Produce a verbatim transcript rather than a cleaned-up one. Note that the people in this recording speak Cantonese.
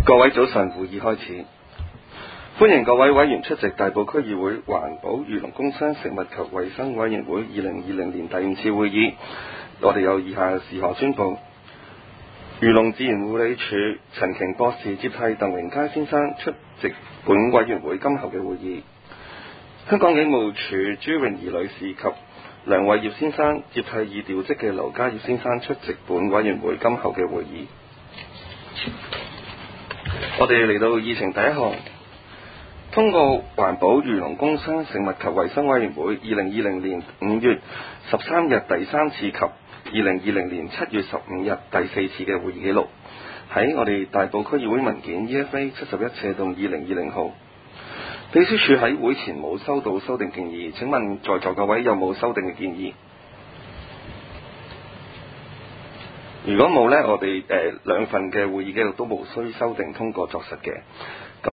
各位早晨，會議開始。歡迎各位委員出席大埔區議會環保、漁農工商、食物及衛生委員會二零二零年第五次會議。我哋有以下事項宣布：漁農自然護理署陳瓊博士接替鄧榮佳先生出席本委員會今後嘅會議。香港警務處朱穎儀女士及梁偉業先生接替已調職嘅劉家業先生出席本委員會今後嘅會議。我哋嚟到議程第一項，通過環保、漁農工商、食物及衛生委員會二零二零年五月十三日第三次及二零二零年七月十五日第四次嘅會議記錄，喺我哋大埔區議會文件 E F A 七十一斜動二零二零號。秘書處喺會前冇收到修訂建議，請問在座各位有冇修訂嘅建議？如果冇呢，我哋誒兩份嘅會議記錄都無需修訂通過作實嘅。